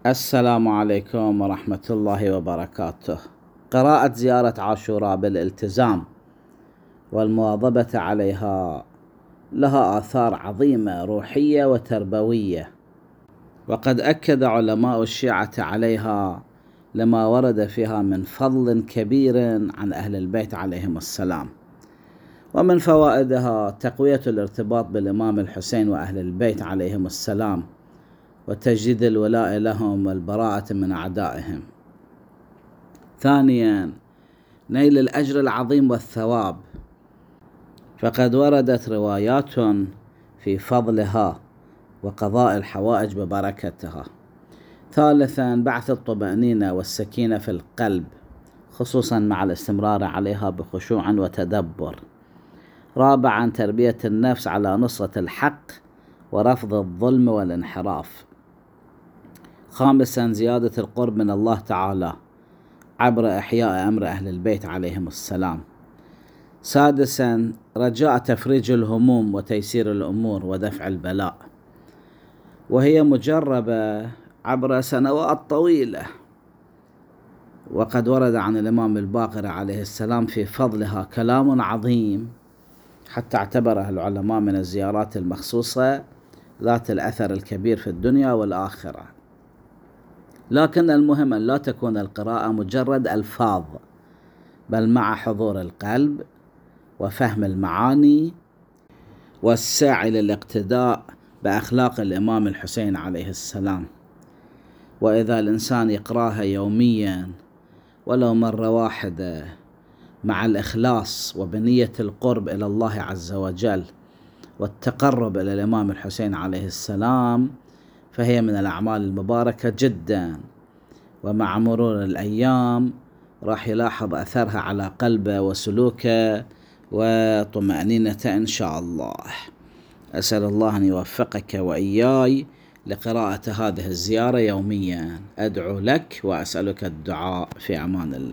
السلام عليكم ورحمة الله وبركاته. قراءة زيارة عاشوراء بالالتزام والمواظبة عليها لها آثار عظيمة روحية وتربوية، وقد أكد علماء الشيعة عليها لما ورد فيها من فضل كبير عن أهل البيت عليهم السلام. ومن فوائدها تقوية الارتباط بالإمام الحسين وأهل البيت عليهم السلام، وتجديد الولاء لهم والبراءة من أعدائهم. ثانيا، نيل الأجر العظيم والثواب، فقد وردت روايات في فضلها وقضاء الحوائج ببركتها. ثالثا، بعث الطمأنينة والسكينة في القلب، خصوصا مع الاستمرار عليها بخشوع وتدبر. رابعا، تربية النفس على نصرة الحق ورفض الظلم والانحراف. خامسا، زيادة القرب من الله تعالى عبر إحياء أمر أهل البيت عليهم السلام. سادسا، رجاء تفريج الهموم وتيسير الأمور ودفع البلاء، وهي مجربة عبر سنوات طويلة، وقد ورد عن الإمام الباقر عليه السلام في فضلها كلام عظيم، حتى اعتبرها العلماء من الزيارات المخصوصة ذات الأثر الكبير في الدنيا والآخرة. لكن المهم أن لا تكون القراءة مجرد ألفاظ، بل مع حضور القلب وفهم المعاني والسعي للاقتداء بأخلاق الإمام الحسين عليه السلام. وإذا الإنسان يقرأها يوميا ولو مرة واحدة مع الإخلاص وبنية القرب إلى الله عز وجل والتقرب إلى الإمام الحسين عليه السلام، فهي من الأعمال المباركة جدا، ومع مرور الأيام راح يلاحظ أثرها على قلبه وسلوكه وطمأنينته إن شاء الله. أسأل الله أن يوفقك وإياي لقراءة هذه الزيارة يوميا. أدعو لك وأسألك الدعاء في أمان الله.